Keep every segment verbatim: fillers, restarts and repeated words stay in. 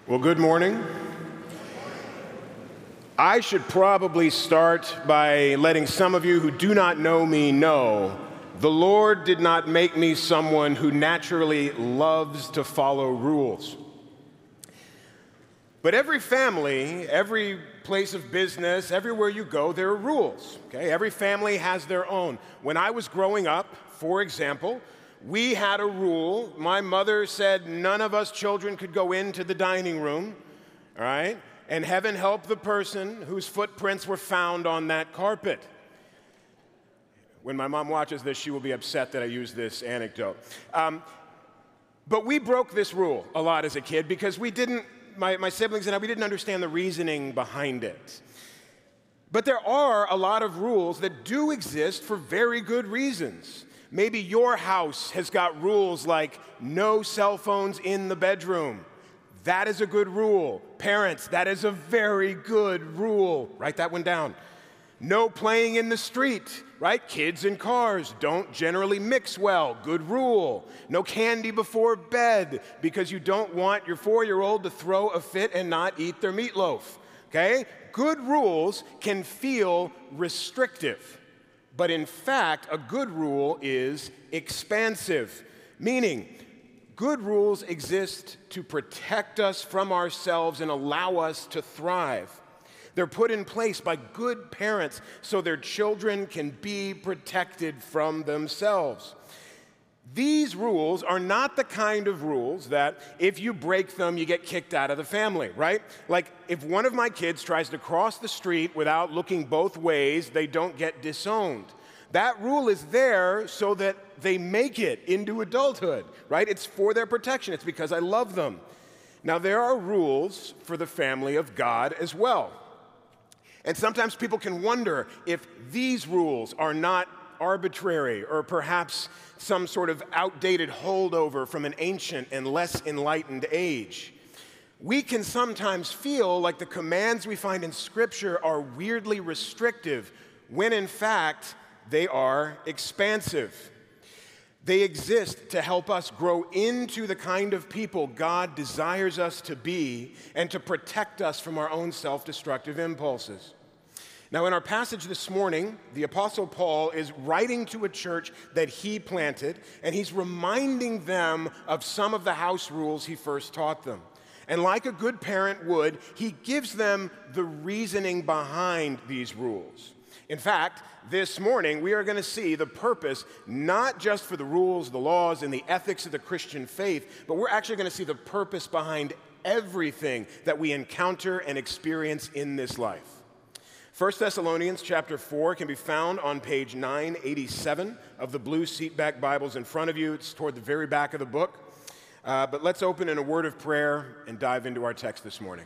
Well, good morning. I should probably start by letting some of you who do not know me know the Lord did not make me someone who naturally loves to follow rules. But every family, every place of business, everywhere you go, there are rules. Okay? Every family has their own. When I was growing up, for example, we had a rule. My mother said none of us children could go into the dining room, all right? And heaven help the person whose footprints were found on that carpet. When my mom watches this, she will be upset that I use this anecdote. Um, but we broke this rule a lot as a kid because we didn't, my, my siblings and I, we didn't understand the reasoning behind it. But there are a lot of rules that do exist for very good reasons. Maybe your house has got rules like no cell phones in the bedroom. That is a good rule. Parents, that is a very good rule. Write that one down. No playing in the street, right? Kids and cars don't generally mix well. Good rule. No candy before bed because you don't want your four-year-old to throw a fit and not eat their meatloaf, okay? Good rules can feel restrictive. But in fact, a good rule is expansive, meaning good rules exist to protect us from ourselves and allow us to thrive. They're put in place by good parents so their children can be protected from themselves. These rules are not the kind of rules that if you break them, you get kicked out of the family, right? Like if one of my kids tries to cross the street without looking both ways, they don't get disowned. That rule is there so that they make it into adulthood, right? It's for their protection. It's because I love them. Now, there are rules for the family of God as well. And sometimes people can wonder if these rules are not arbitrary or perhaps some sort of outdated holdover from an ancient and less enlightened age. We can sometimes feel like the commands we find in Scripture are weirdly restrictive when in fact they are expansive. They exist to help us grow into the kind of people God desires us to be and to protect us from our own self-destructive impulses. Now, in our passage this morning, the Apostle Paul is writing to a church that he planted, and he's reminding them of some of the house rules he first taught them. And like a good parent would, he gives them the reasoning behind these rules. In fact, this morning, we are going to see the purpose, not just for the rules, the laws, and the ethics of the Christian faith, but we're actually going to see the purpose behind everything that we encounter and experience in this life. First Thessalonians chapter four can be found on page nine eighty-seven of the blue seatback Bibles in front of you. It's toward the very back of the book. Uh, but let's open in a word of prayer and dive into our text this morning.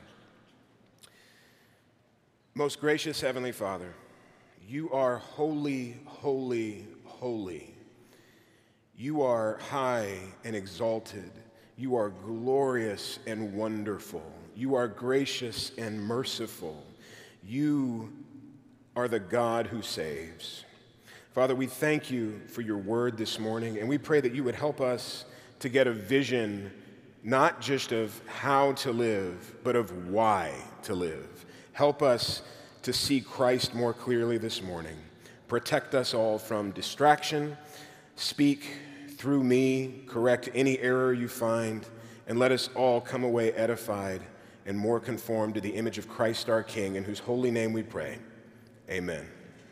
Most gracious Heavenly Father, you are holy, holy, holy. You are high and exalted. You are glorious and wonderful. You are gracious and merciful. You are the God who saves. Father, we thank you for your word this morning, and we pray that you would help us to get a vision, not just of how to live, but of why to live. Help us to see Christ more clearly this morning. Protect us all from distraction. Speak through me. Correct any error you find. And let us all come away edified and more conformed to the image of Christ our King, in whose holy name we pray. Amen.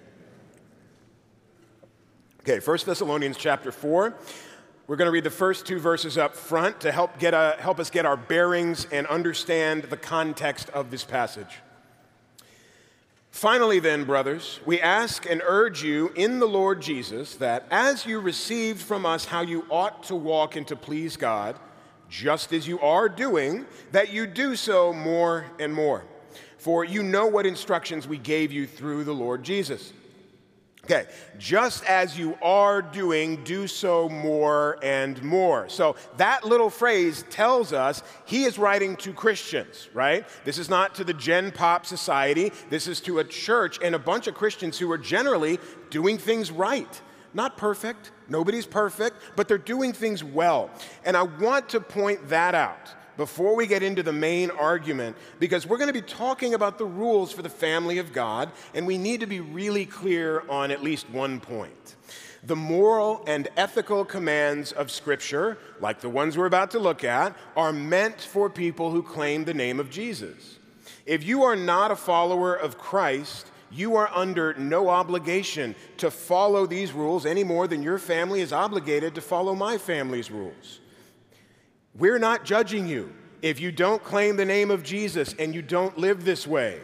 Okay, First Thessalonians chapter four. We're going to read the first two verses up front to help, get a, help us get our bearings and understand the context of this passage. Finally then, brothers, we ask and urge you in the Lord Jesus that as you received from us how you ought to walk and to please God, just as you are doing, that you do so more and more. For you know what instructions we gave you through the Lord Jesus. Okay, just as you are doing, do so more and more. So that little phrase tells us he is writing to Christians, right? This is not to the Gen Pop society. This is to a church and a bunch of Christians who are generally doing things right. Not perfect. Nobody's perfect, but they're doing things well. And I want to point that out before we get into the main argument, because we're going to be talking about the rules for the family of God, and we need to be really clear on at least one point. The moral and ethical commands of Scripture, like the ones we're about to look at, are meant for people who claim the name of Jesus. If you are not a follower of Christ, you are under no obligation to follow these rules any more than your family is obligated to follow my family's rules. We're not judging you if you don't claim the name of Jesus and you don't live this way.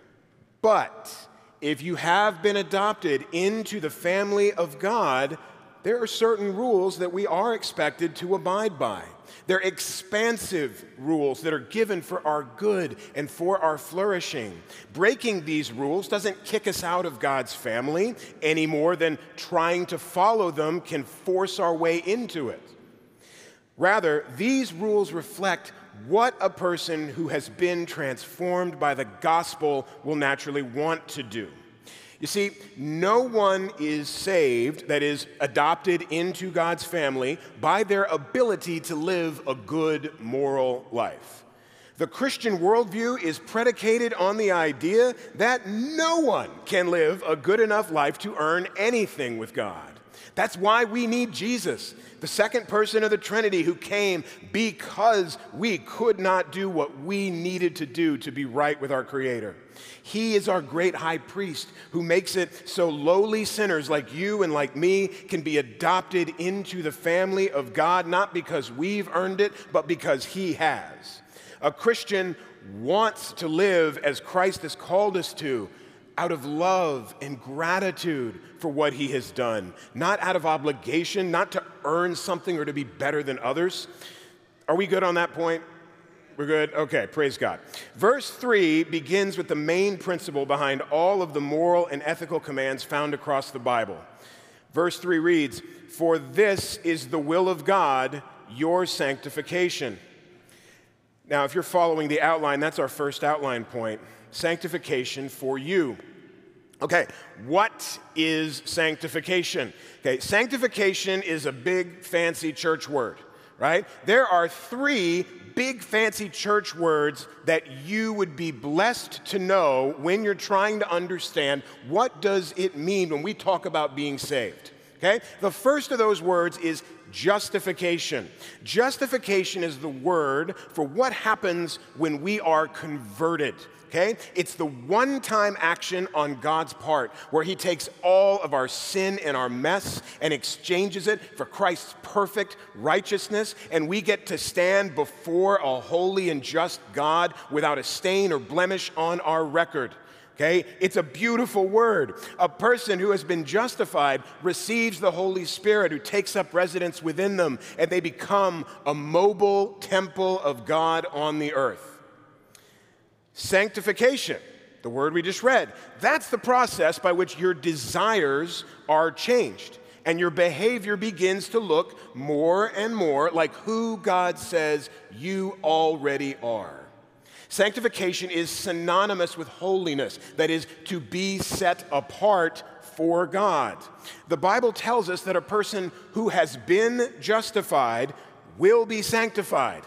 But if you have been adopted into the family of God, there are certain rules that we are expected to abide by. They're expansive rules that are given for our good and for our flourishing. Breaking these rules doesn't kick us out of God's family any more than trying to follow them can force our way into it. Rather, these rules reflect what a person who has been transformed by the gospel will naturally want to do. You see, no one is saved, that is, adopted into God's family, by their ability to live a good moral life. The Christian worldview is predicated on the idea that no one can live a good enough life to earn anything with God. That's why we need Jesus, the second person of the Trinity, who came because we could not do what we needed to do to be right with our Creator. He is our great high priest who makes it so lowly sinners like you and like me can be adopted into the family of God, not because we've earned it, but because He has. A Christian wants to live as Christ has called us to, out of love and gratitude for what He has done, not out of obligation, not to earn something or to be better than others. Are we good on that point? We're good? Okay, praise God. Verse three begins with the main principle behind all of the moral and ethical commands found across the Bible. Verse three reads, "For this is the will of God, your sanctification." Now, if you're following the outline, that's our first outline point. Sanctification for you. Okay, what is sanctification? Okay, sanctification is a big, fancy church word, right? There are three big, fancy church words that you would be blessed to know when you're trying to understand what does it mean when we talk about being saved, okay? The first of those words is justification. Justification is the word for what happens when we are converted. Okay? It's the one-time action on God's part where He takes all of our sin and our mess and exchanges it for Christ's perfect righteousness, and we get to stand before a holy and just God without a stain or blemish on our record. Okay? It's a beautiful word. A person who has been justified receives the Holy Spirit who takes up residence within them, and they become a mobile temple of God on the earth. Sanctification, the word we just read, that's the process by which your desires are changed and your behavior begins to look more and more like who God says you already are. Sanctification is synonymous with holiness, that is, to be set apart for God. The Bible tells us that a person who has been justified will be sanctified,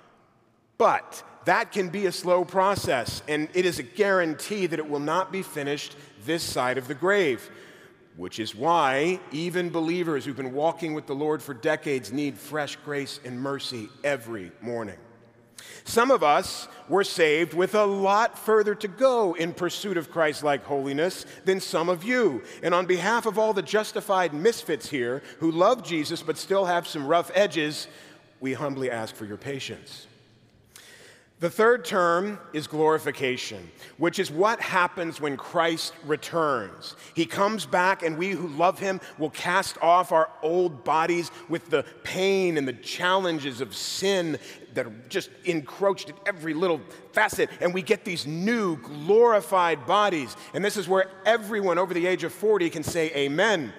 but that can be a slow process, and it is a guarantee that it will not be finished this side of the grave, which is why even believers who've been walking with the Lord for decades need fresh grace and mercy every morning. Some of us were saved with a lot further to go in pursuit of Christ-like holiness than some of you. And on behalf of all the justified misfits here who love Jesus but still have some rough edges, we humbly ask for your patience. The third term is glorification, which is what happens when Christ returns. He comes back, and we who love Him will cast off our old bodies with the pain and the challenges of sin that are just encroached at every little facet, and we get these new glorified bodies. And this is where everyone over the age of forty can say amen.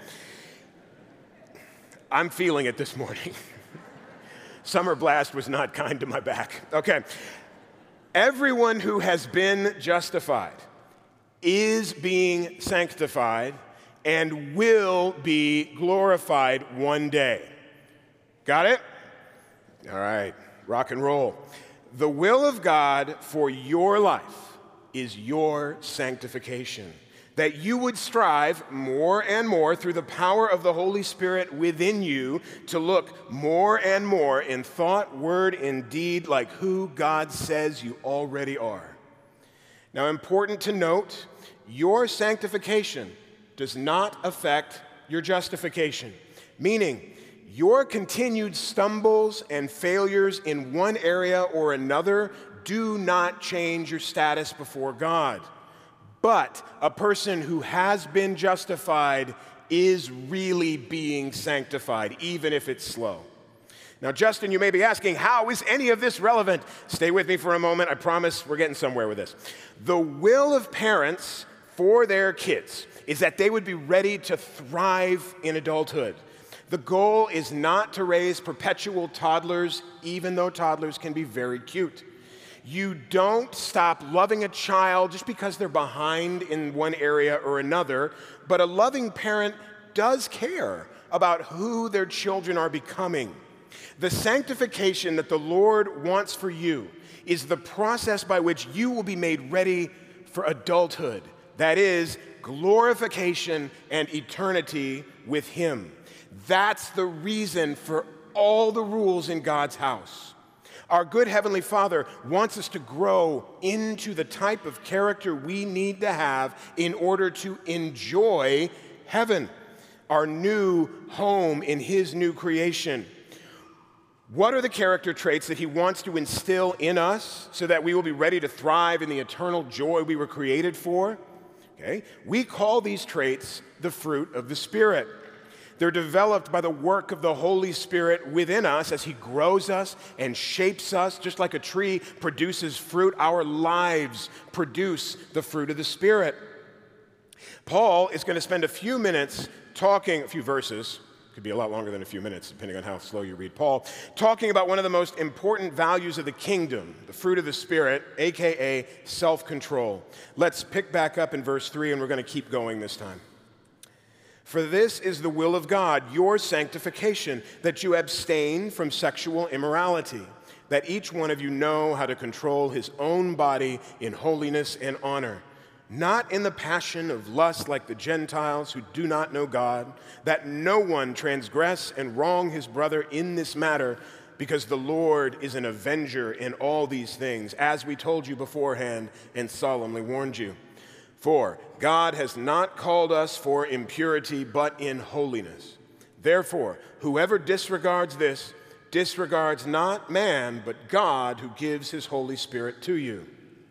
I'm feeling it this morning. Summer blast was not kind to my back. Okay. Everyone who has been justified is being sanctified and will be glorified one day. Got it? All right, rock and roll. The will of God for your life is your sanctification, that you would strive more and more through the power of the Holy Spirit within you to look more and more in thought, word, and deed like who God says you already are. Now, important to note, your sanctification does not affect your justification, meaning your continued stumbles and failures in one area or another do not change your status before God. But a person who has been justified is really being sanctified, even if it's slow. Now, Justin, you may be asking, how is any of this relevant? Stay with me for a moment. I promise we're getting somewhere with this. The will of parents for their kids is that they would be ready to thrive in adulthood. The goal is not to raise perpetual toddlers, even though toddlers can be very cute. You don't stop loving a child just because they're behind in one area or another, but a loving parent does care about who their children are becoming. The sanctification that the Lord wants for you is the process by which you will be made ready for adulthood. That is, glorification and eternity with Him. That's the reason for all the rules in God's house. Our good Heavenly Father wants us to grow into the type of character we need to have in order to enjoy heaven, our new home in His new creation. What are the character traits that He wants to instill in us so that we will be ready to thrive in the eternal joy we were created for? Okay. We call these traits the fruit of the Spirit. They're developed by the work of the Holy Spirit within us as He grows us and shapes us. Just like a tree produces fruit, our lives produce the fruit of the Spirit. Paul is going to spend a few minutes talking, a few verses, could be a lot longer than a few minutes, depending on how slow you read Paul, talking about one of the most important values of the kingdom, the fruit of the Spirit, a k a self-control. Let's pick back up in verse three, and we're going to keep going this time. For this is the will of God, your sanctification, that you abstain from sexual immorality, that each one of you know how to control his own body in holiness and honor, not in the passion of lust like the Gentiles who do not know God, that no one transgress and wrong his brother in this matter, because the Lord is an avenger in all these things, as we told you beforehand and solemnly warned you. For God has not called us for impurity, but in holiness. Therefore, whoever disregards this, disregards not man, but God who gives His Holy Spirit to you.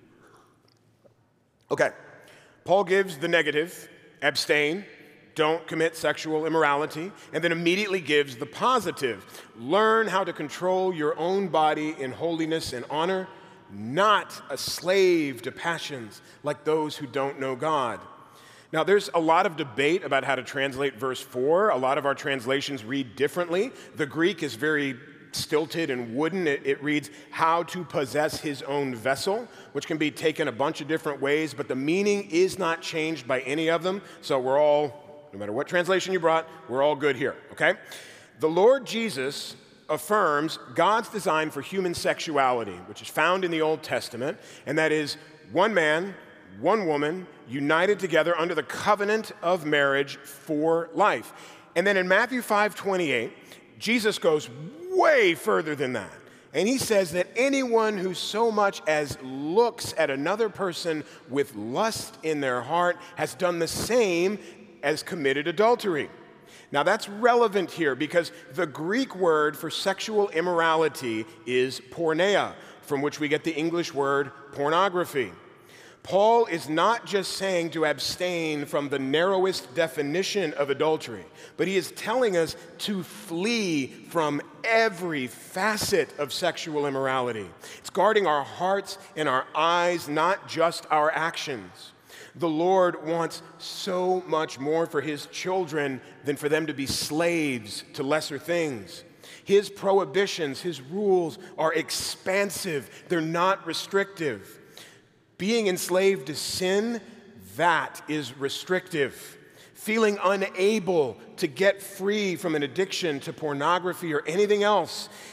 Okay, Paul gives the negative, abstain, don't commit sexual immorality, and then immediately gives the positive, learn how to control your own body in holiness and honor, not a slave to passions like those who don't know God. Now, there's a lot of debate about how to translate verse four. A lot of our translations read differently. The Greek is very stilted and wooden. It, it reads, how to possess his own vessel, which can be taken a bunch of different ways, but the meaning is not changed by any of them. So we're all, no matter what translation you brought, we're all good here, okay? The Lord Jesus affirms God's design for human sexuality, which is found in the Old Testament, and that is one man, one woman, united together under the covenant of marriage for life. And then in Matthew five twenty-eight, Jesus goes way further than that. And He says that anyone who so much as looks at another person with lust in their heart has done the same as committed adultery. Now that's relevant here because the Greek word for sexual immorality is porneia, from which we get the English word pornography. Paul is not just saying to abstain from the narrowest definition of adultery, but he is telling us to flee from every facet of sexual immorality. It's guarding our hearts and our eyes, not just our actions. The Lord wants so much more for His children than for them to be slaves to lesser things. His prohibitions, His rules are expansive. They're not restrictive. Being enslaved to sin, that is restrictive. Feeling unable to get free from an addiction to pornography or anything else,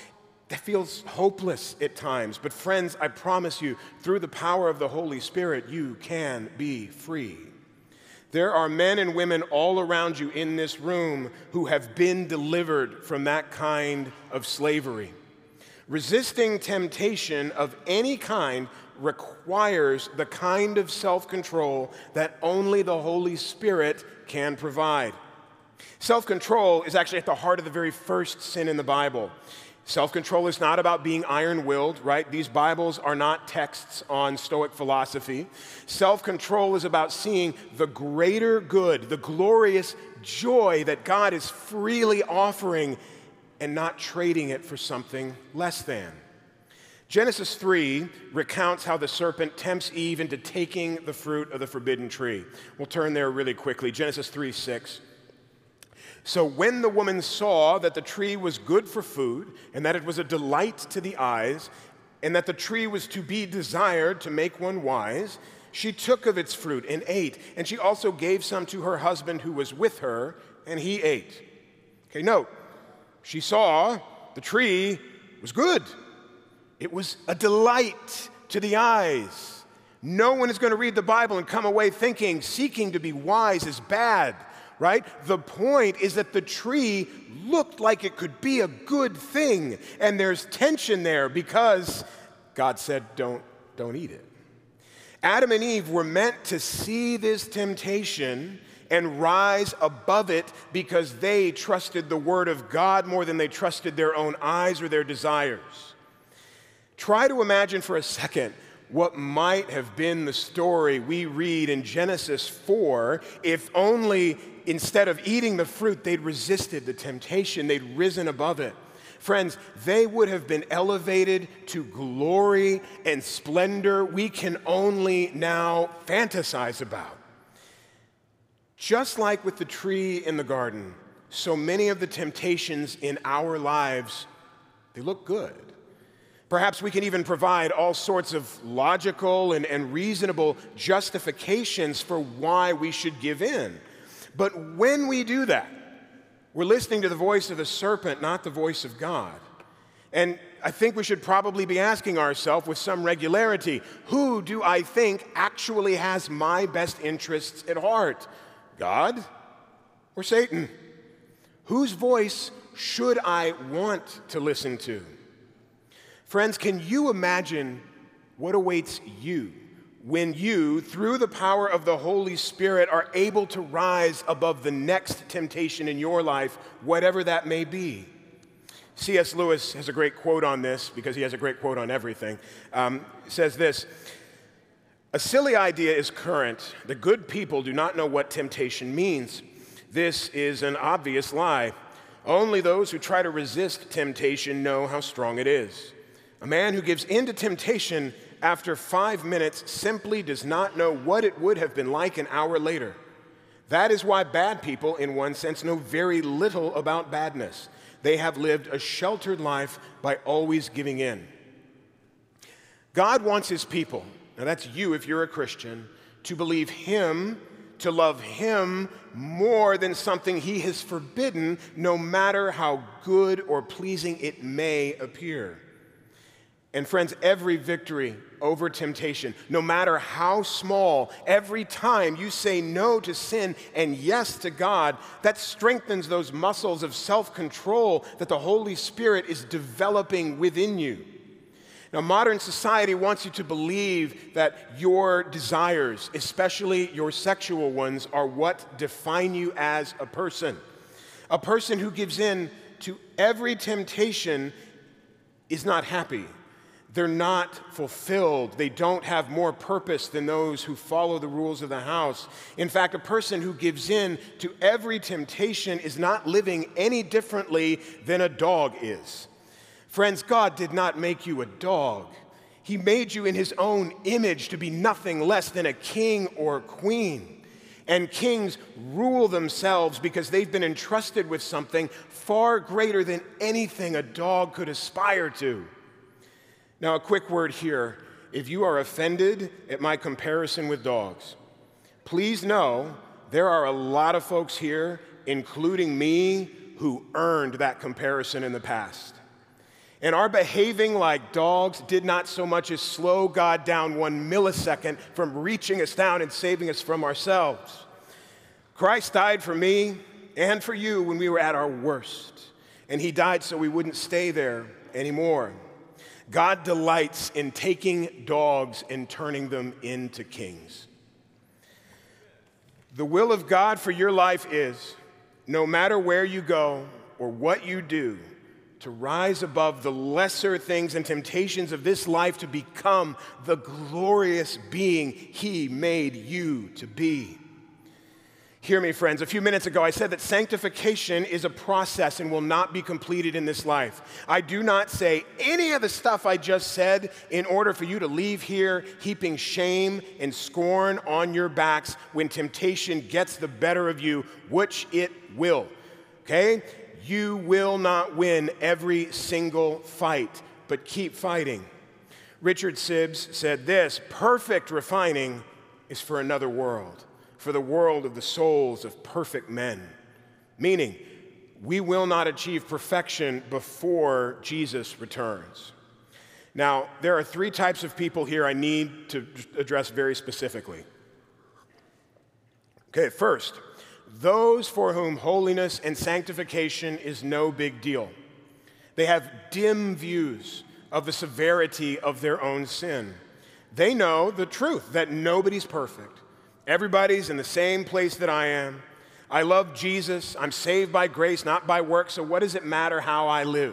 That feels hopeless at times. But friends, I promise you, through the power of the Holy Spirit, you can be free. There are men and women all around you in this room who have been delivered from that kind of slavery. Resisting temptation of any kind requires the kind of self-control that only the Holy Spirit can provide. Self-control is actually at the heart of the very first sin in the Bible. Self-control is not about being iron-willed, right? These Bibles are not texts on Stoic philosophy. Self-control is about seeing the greater good, the glorious joy that God is freely offering and not trading it for something less than. Genesis three recounts how the serpent tempts Eve into taking the fruit of the forbidden tree. We'll turn there really quickly. Genesis three six. So when the woman saw that the tree was good for food, and that it was a delight to the eyes, and that the tree was to be desired to make one wise, she took of its fruit and ate. And she also gave some to her husband who was with her, and he ate. Okay, note, she saw the tree was good. It was a delight to the eyes. No one is going to read the Bible and come away thinking seeking to be wise is bad. Right? The point is that the tree looked like it could be a good thing, and there's tension there because God said, don't, don't eat it. Adam and Eve were meant to see this temptation and rise above it because they trusted the Word of God more than they trusted their own eyes or their desires. Try to imagine for a second what might have been the story we read in Genesis four if only instead of eating the fruit, they'd resisted the temptation, they'd risen above it. Friends, they would have been elevated to glory and splendor we can only now fantasize about. Just like with the tree in the garden, so many of the temptations in our lives, they look good. Perhaps we can even provide all sorts of logical and, and reasonable justifications for why we should give in. But when we do that, we're listening to the voice of the serpent, not the voice of God. And I think we should probably be asking ourselves with some regularity, who do I think actually has my best interests at heart? God or Satan? Whose voice should I want to listen to? Friends, can you imagine what awaits you when you, through the power of the Holy Spirit, are able to rise above the next temptation in your life, whatever that may be? C S Lewis has a great quote on this, because he has a great quote on everything. Um, says this, "A silly idea is current that good people do not know what temptation means. This is an obvious lie. Only those who try to resist temptation know how strong it is. A man who gives in to temptation after five minutes simply does not know what it would have been like an hour later. That is why bad people, in one sense, know very little about badness. They have lived a sheltered life by always giving in." God wants his people, now that's you if you're a Christian, to believe him, to love him more than something he has forbidden, no matter how good or pleasing it may appear. And friends, every victory over temptation, no matter how small, every time you say no to sin and yes to God, that strengthens those muscles of self-control that the Holy Spirit is developing within you. Now, modern society wants you to believe that your desires, especially your sexual ones, are what define you as a person. A person who gives in to every temptation is not happy. They're not fulfilled. They don't have more purpose than those who follow the rules of the house. In fact, a person who gives in to every temptation is not living any differently than a dog is. Friends, God did not make you a dog. He made you in his own image to be nothing less than a king or queen. And kings rule themselves because they've been entrusted with something far greater than anything a dog could aspire to. Now, a quick word here. If you are offended at my comparison with dogs, please know there are a lot of folks here, including me, who earned that comparison in the past. And our behaving like dogs did not so much as slow God down one millisecond from reaching us down and saving us from ourselves. Christ died for me and for you when we were at our worst, and he died so we wouldn't stay there anymore. God delights in taking dogs and turning them into kings. The will of God for your life is, no matter where you go or what you do, to rise above the lesser things and temptations of this life to become the glorious being he made you to be. Hear me, friends. A few minutes ago, I said that sanctification is a process and will not be completed in this life. I do not say any of the stuff I just said in order for you to leave here heaping shame and scorn on your backs when temptation gets the better of you, which it will, okay? You will not win every single fight, but keep fighting. Richard Sibbes said this: perfect refining is for another world, for the world of the souls of perfect men. Meaning, we will not achieve perfection before Jesus returns. Now, there are three types of people here I need to address very specifically. Okay, first, those for whom holiness and sanctification is no big deal. They have dim views of the severity of their own sin. They know the truth that nobody's perfect. Everybody's in the same place that I am. I love Jesus. I'm saved by grace, not by works, so what does it matter how I live?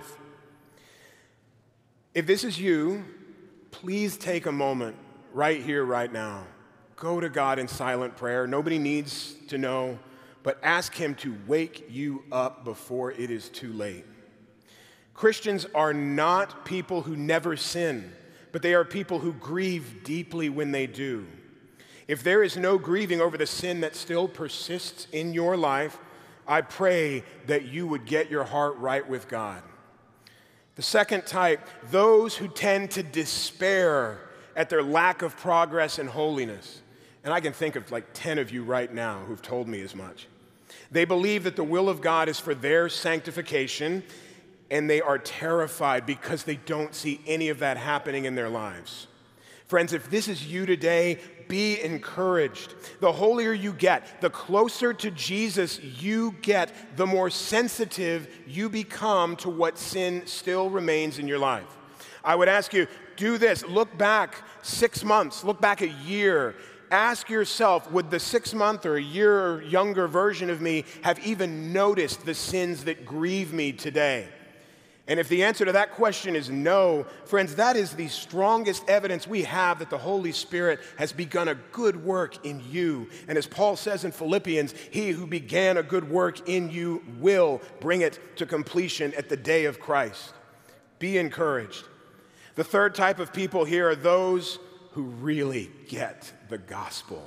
If this is you, please take a moment right here, right now. Go to God in silent prayer. Nobody needs to know, but ask him to wake you up before it is too late. Christians are not people who never sin, but they are people who grieve deeply when they do. If there is no grieving over the sin that still persists in your life, I pray that you would get your heart right with God. The second type, those who tend to despair at their lack of progress and holiness. And I can think of like ten of you right now who've told me as much. They believe that the will of God is for their sanctification, and they are terrified because they don't see any of that happening in their lives. Friends, if this is you today, be encouraged. The holier you get, the closer to Jesus you get, the more sensitive you become to what sin still remains in your life. I would ask you, do this. Look back six months, look back a year. Ask yourself, would the six-month or a year or younger version of me have even noticed the sins that grieve me today? And if the answer to that question is no, friends, that is the strongest evidence we have that the Holy Spirit has begun a good work in you. And as Paul says in Philippians, he who began a good work in you will bring it to completion at the day of Christ. Be encouraged. The third type of people here are those who really get the gospel.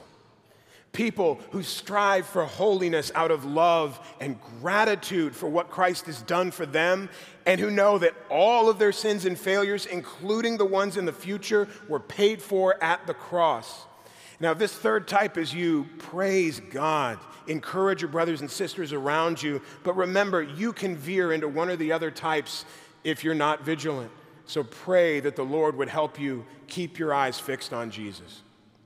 People who strive for holiness out of love and gratitude for what Christ has done for them, and who know that all of their sins and failures, including the ones in the future, were paid for at the cross. Now, this third type is you. Praise God. Encourage your brothers and sisters around you, but remember, you can veer into one or the other types if you're not vigilant. So pray that the Lord would help you keep your eyes fixed on Jesus.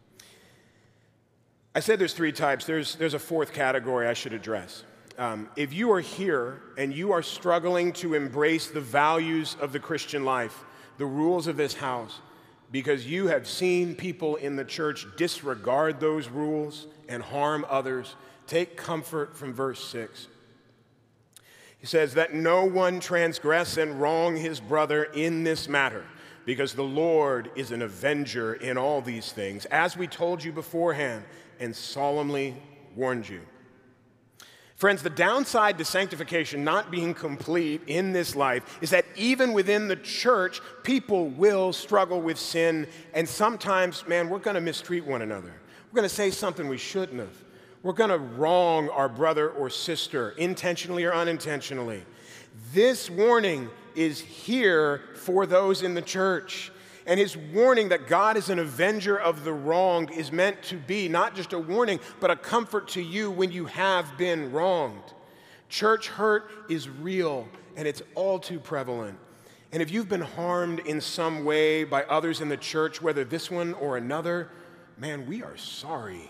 I said there's three types. There's, there's a fourth category I should address. Um, if you are here and you are struggling to embrace the values of the Christian life, the rules of this house, because you have seen people in the church disregard those rules and harm others, take comfort from verse six. He says that no one transgress and wrong his brother in this matter, because the Lord is an avenger in all these things, as we told you beforehand and solemnly warned you. Friends, the downside to sanctification not being complete in this life is that even within the church, people will struggle with sin, and sometimes, man, we're going to mistreat one another. We're going to say something we shouldn't have. We're going to wrong our brother or sister, intentionally or unintentionally. This warning is here for those in the church. And his warning that God is an avenger of the wronged is meant to be not just a warning, but a comfort to you when you have been wronged. Church hurt is real, and it's all too prevalent. And if you've been harmed in some way by others in the church, whether this one or another, man, we are sorry.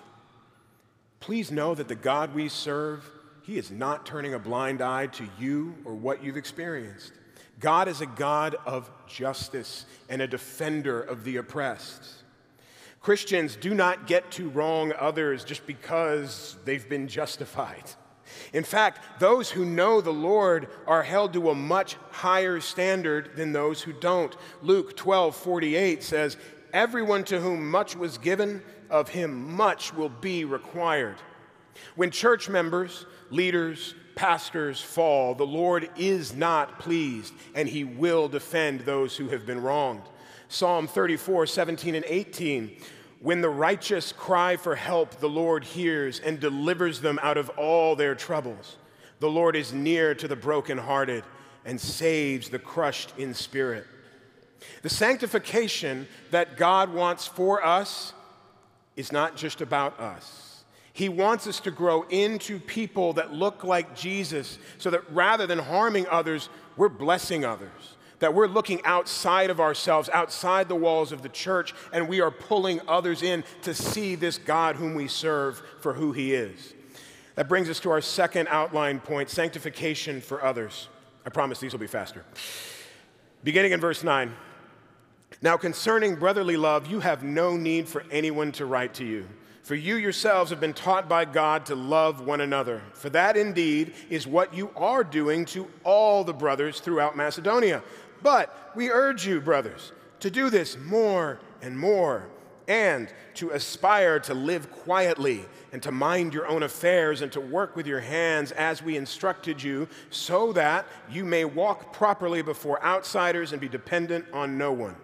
Please know that the God we serve, he is not turning a blind eye to you or what you've experienced. God is a God of justice and a defender of the oppressed. Christians do not get to wrong others just because they've been justified. In fact, those who know the Lord are held to a much higher standard than those who don't. Luke twelve forty-eight says, "Everyone to whom much was given, of him much will be required." When church members, leaders, pastors fall, the Lord is not pleased, and he will defend those who have been wronged. Psalm thirty-four seventeen and eighteen, "When the righteous cry for help, the Lord hears and delivers them out of all their troubles. The Lord is near to the brokenhearted and saves the crushed in spirit." The sanctification that God wants for us is not just about us. He wants us to grow into people that look like Jesus so that rather than harming others, we're blessing others. That we're looking outside of ourselves, outside the walls of the church, and we are pulling others in to see this God whom we serve for who he is. That brings us to our second outline point, sanctification for others. I promise these will be faster. Beginning in verse nine. "Now concerning brotherly love, you have no need for anyone to write to you. For you yourselves have been taught by God to love one another. For that indeed is what you are doing to all the brothers throughout Macedonia. But we urge you, brothers, to do this more and more, and to aspire to live quietly, and to mind your own affairs, and to work with your hands as we instructed you, so that you may walk properly before outsiders and be dependent on no one."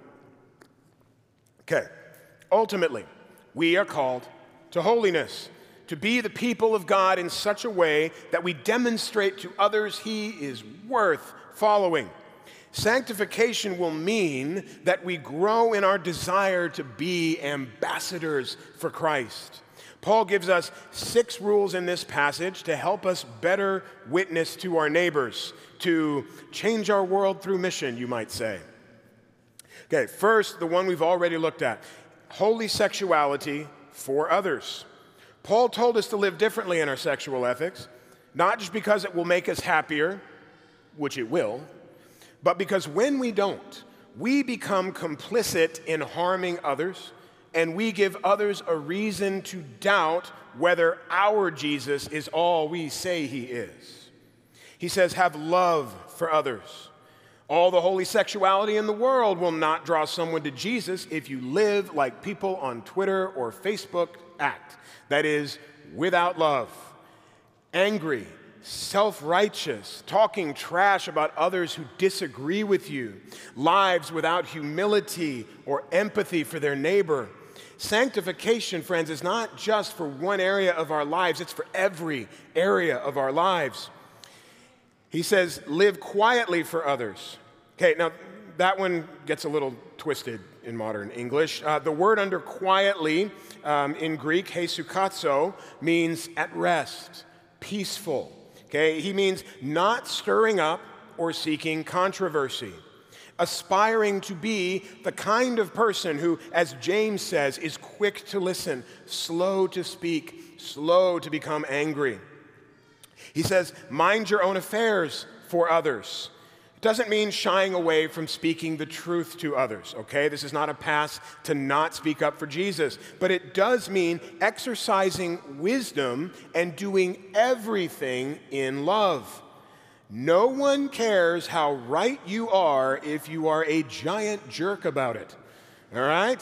Okay, ultimately, we are called to holiness, to be the people of God in such a way that we demonstrate to others he is worth following. Sanctification will mean that we grow in our desire to be ambassadors for Christ. Paul gives us six rules in this passage to help us better witness to our neighbors, to change our world through mission, you might say. Okay, first, the one we've already looked at, holy sexuality for others. Paul told us to live differently in our sexual ethics, not just because it will make us happier, which it will, but because when we don't, we become complicit in harming others, and we give others a reason to doubt whether our Jesus is all we say he is. He says, have love for others. All the holy sexuality in the world will not draw someone to Jesus if you live like people on Twitter or Facebook act. That is, without love, angry, self-righteous, talking trash about others who disagree with you, lives without humility or empathy for their neighbor. Sanctification, friends, is not just for one area of our lives, it's for every area of our lives. He says, live quietly for others. Okay, now that one gets a little twisted in modern English. Uh, the word under quietly um, in Greek, hesukazo, means at rest, peaceful. Okay, he means not stirring up or seeking controversy. Aspiring to be the kind of person who, as James says, is quick to listen, slow to speak, slow to become angry. He says, mind your own affairs for others. It doesn't mean shying away from speaking the truth to others, okay? This is not a pass to not speak up for Jesus, but it does mean exercising wisdom and doing everything in love. No one cares how right you are if you are a giant jerk about it, all right?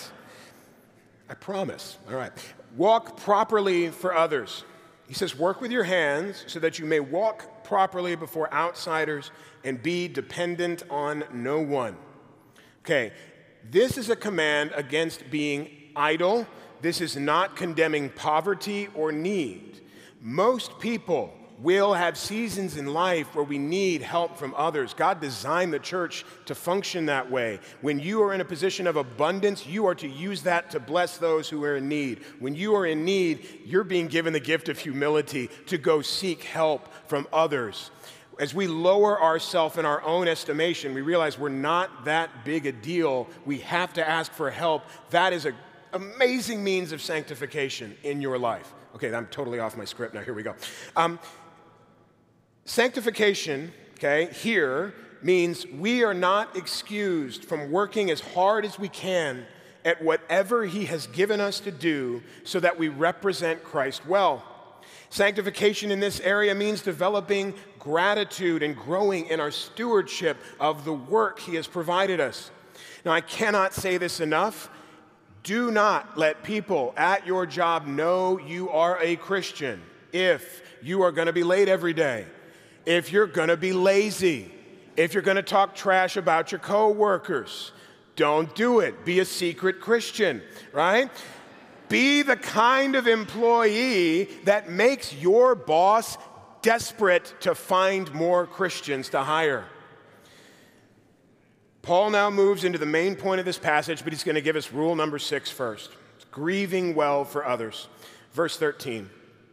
I promise, all right. Walk properly for others. He says, work with your hands so that you may walk properly before outsiders and be dependent on no one. Okay, this is a command against being idle. This is not condemning poverty or need. Most people will have seasons in life where we need help from others. God designed the church to function that way. When you are in a position of abundance, you are to use that to bless those who are in need. When you are in need, you're being given the gift of humility to go seek help from others. As we lower ourselves in our own estimation, we realize we're not that big a deal. We have to ask for help. That is an amazing means of sanctification in your life. Okay, I'm totally off my script now. Here we go. Um, sanctification, okay, here means we are not excused from working as hard as we can at whatever He has given us to do so that we represent Christ well. Sanctification in this area means developing gratitude and growing in our stewardship of the work He has provided us. Now, I cannot say this enough. Do not let people at your job know you are a Christian if you are going to be late every day, if you're going to be lazy, if you're going to talk trash about your coworkers. Don't do it. Be a secret Christian, right? Be the kind of employee that makes your boss desperate to find more Christians to hire. Paul now moves into the main point of this passage, but he's going to give us rule number six first. It's grieving well for others. Verse thirteen.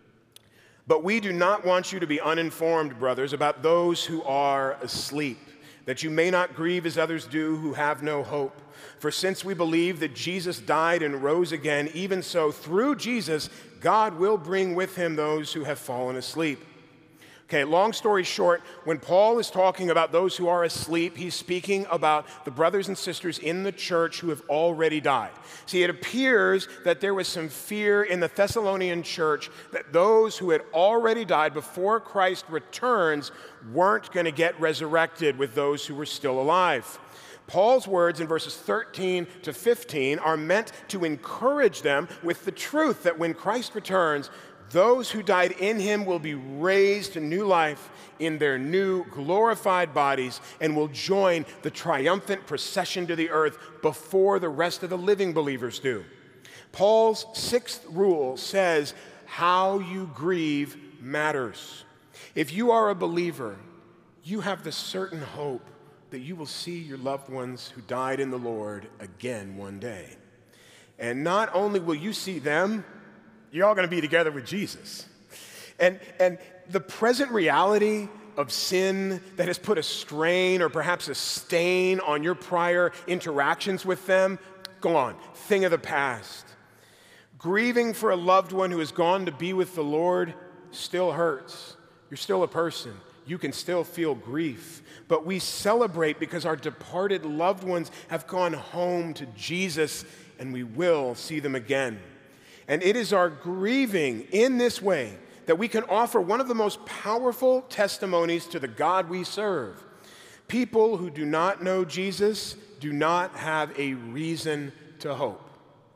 But we do not want you to be uninformed, brothers, about those who are asleep, that you may not grieve as others do who have no hope. For since we believe that Jesus died and rose again, even so, through Jesus, God will bring with Him those who have fallen asleep. Okay, long story short, when Paul is talking about those who are asleep, he's speaking about the brothers and sisters in the church who have already died. See, it appears that there was some fear in the Thessalonian church that those who had already died before Christ returns weren't going to get resurrected with those who were still alive. Paul's words in verses thirteen to fifteen are meant to encourage them with the truth that when Christ returns, those who died in Him will be raised to new life in their new glorified bodies and will join the triumphant procession to the earth before the rest of the living believers do. Paul's sixth rule says how you grieve matters. If you are a believer, you have the certain hope that you will see your loved ones who died in the Lord again one day. And not only will you see them, you're all going to be together with Jesus. And, and the present reality of sin that has put a strain or perhaps a stain on your prior interactions with them, go on, thing of the past. Grieving for a loved one who has gone to be with the Lord still hurts. You're still a person. You can still feel grief. But we celebrate because our departed loved ones have gone home to Jesus and we will see them again. And it is our grieving in this way that we can offer one of the most powerful testimonies to the God we serve. People who do not know Jesus do not have a reason to hope.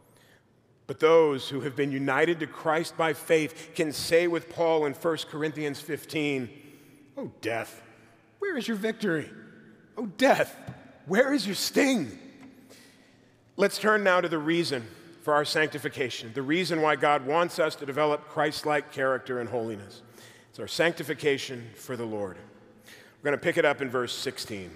But those who have been united to Christ by faith can say with Paul in First Corinthians fifteen, "Oh, death, where is your victory? Oh, death, where is your sting?" Let's turn now to the reason for our sanctification, the reason why God wants us to develop Christ-like character and holiness. It's our sanctification for the Lord. We're going to pick it up in verse sixteen.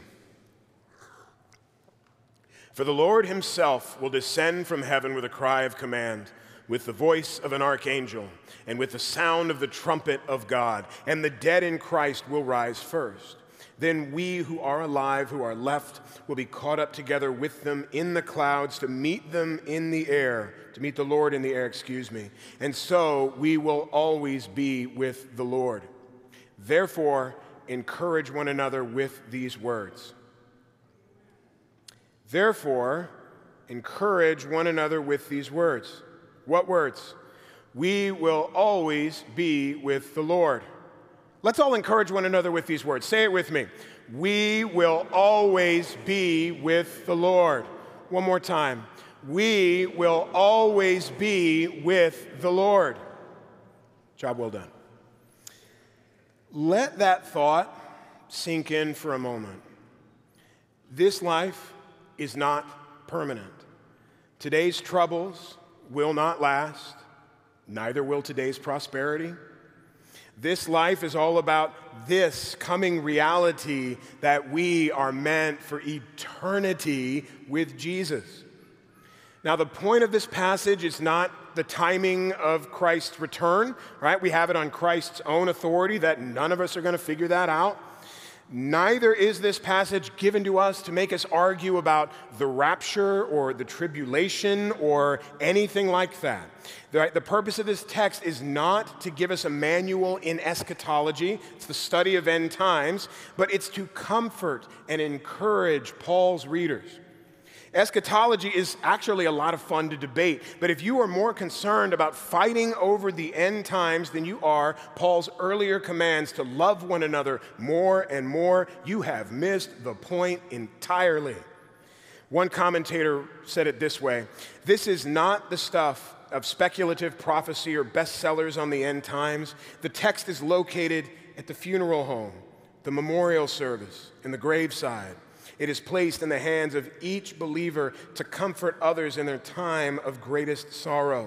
For the Lord Himself will descend from heaven with a cry of command, with the voice of an archangel, and with the sound of the trumpet of God, and the dead in Christ will rise first. Then we who are alive, who are left, will be caught up together with them in the clouds to meet them in the air, to meet the Lord in the air, excuse me. And so we will always be with the Lord. Therefore, encourage one another with these words. Therefore, encourage one another with these words. What words? We will always be with the Lord. Let's all encourage one another with these words. Say it with me. We will always be with the Lord. One more time. We will always be with the Lord. Job well done. Let that thought sink in for a moment. This life is not permanent. Today's troubles will not last. Neither will today's prosperity. This life is all about this coming reality that we are meant for eternity with Jesus. Now, the point of this passage is not the timing of Christ's return, right? We have it on Christ's own authority that none of us are going to figure that out. Neither is this passage given to us to make us argue about the rapture or the tribulation or anything like that. The, the purpose of this text is not to give us a manual in eschatology, it's the study of end times, but it's to comfort and encourage Paul's readers. Eschatology is actually a lot of fun to debate, but if you are more concerned about fighting over the end times than you are Paul's earlier commands to love one another more and more, you have missed the point entirely. One commentator said it this way: this is not the stuff of speculative prophecy or bestsellers on the end times. The text is located at the funeral home, the memorial service, and the graveside. It is placed in the hands of each believer to comfort others in their time of greatest sorrow.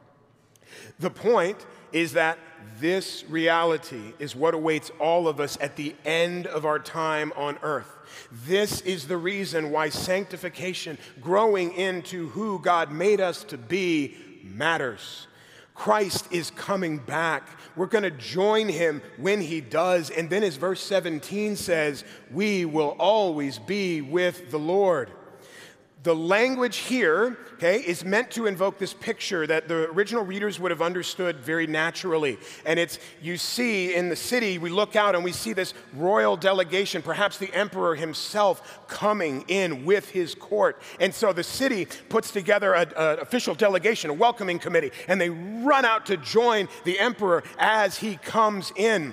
The point is that this reality is what awaits all of us at the end of our time on earth. This is the reason why sanctification, growing into who God made us to be, matters. Christ is coming back. We're going to join him when he does. And then as verse seventeen says, we will always be with the Lord. The language here, okay, is meant to invoke this picture that the original readers would have understood very naturally. And it's, you see in the city, we look out and we see this royal delegation, perhaps the emperor himself coming in with his court. And so the city puts together an official delegation, a welcoming committee, and they run out to join the emperor as he comes in.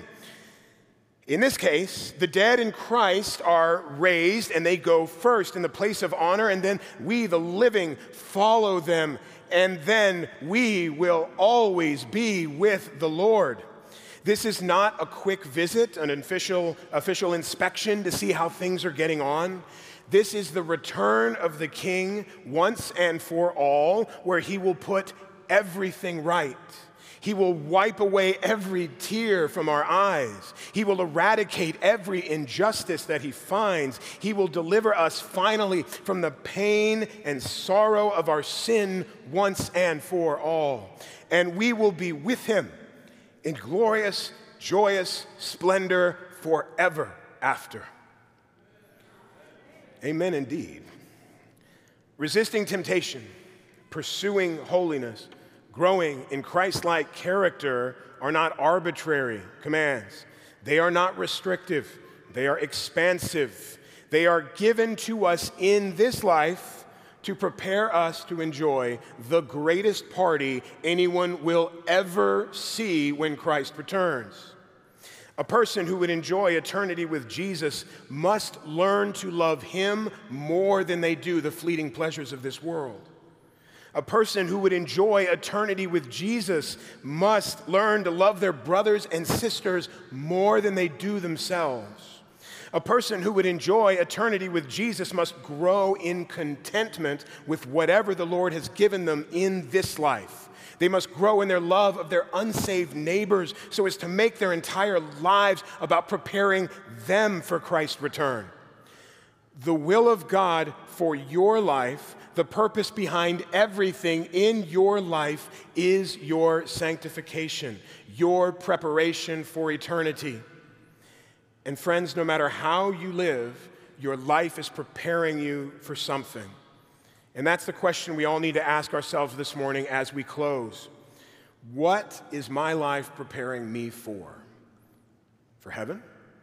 In this case, the dead in Christ are raised and they go first in the place of honor, and then we, the living, follow them, and then we will always be with the Lord. This is not a quick visit, an official, official inspection to see how things are getting on. This is the return of the King once and for all, where he will put everything right. He will wipe away every tear from our eyes. He will eradicate every injustice that he finds. He will deliver us finally from the pain and sorrow of our sin once and for all. And we will be with him in glorious, joyous splendor forever after. Amen indeed. Resisting temptation, pursuing holiness, growing in Christ-like character are not arbitrary commands. They are not restrictive. They are expansive. They are given to us in this life to prepare us to enjoy the greatest party anyone will ever see when Christ returns. A person who would enjoy eternity with Jesus must learn to love him more than they do the fleeting pleasures of this world. A person who would enjoy eternity with Jesus must learn to love their brothers and sisters more than they do themselves. A person who would enjoy eternity with Jesus must grow in contentment with whatever the Lord has given them in this life. They must grow in their love of their unsaved neighbors so as to make their entire lives about preparing them for Christ's return. The will of God for your life, the purpose behind everything in your life, is your sanctification, your preparation for eternity. And friends, no matter how you live, your life is preparing you for something. And that's the question we all need to ask ourselves this morning as we close. What is my life preparing me for? For heaven?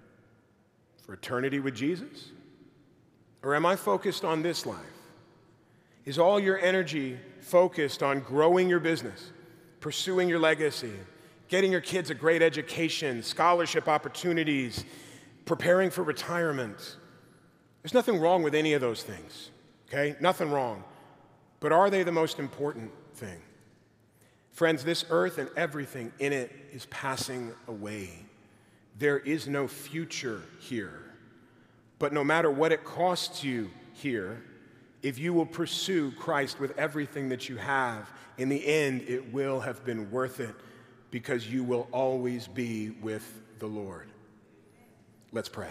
For eternity with Jesus? Or am I focused on this life? Is all your energy focused on growing your business, pursuing your legacy, getting your kids a great education, scholarship opportunities, preparing for retirement? There's nothing wrong with any of those things, okay? Nothing wrong. But are they the most important thing? Friends, this earth and everything in it is passing away. There is no future here. But no matter what it costs you here, if you will pursue Christ with everything that you have, in the end, it will have been worth it because you will always be with the Lord. Let's pray.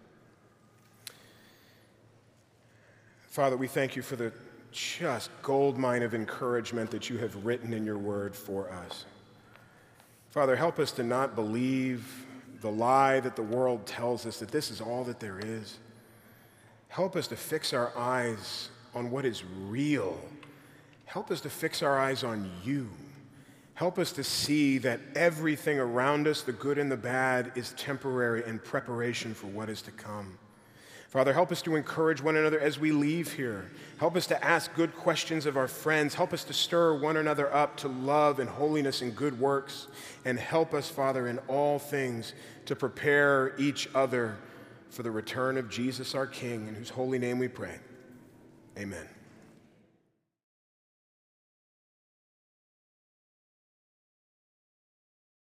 Father, we thank you for the just gold mine of encouragement that you have written in your word for us. Father, help us to not believe the lie that the world tells us that this is all that there is. Help us to fix our eyes on what is real. Help us to fix our eyes on you. Help us to see that everything around us, the good and the bad, is temporary in preparation for what is to come. Father, help us to encourage one another as we leave here. Help us to ask good questions of our friends. Help us to stir one another up to love and holiness and good works. And help us, Father, in all things to prepare each other for the return of Jesus our King, in whose holy name we pray. Amen.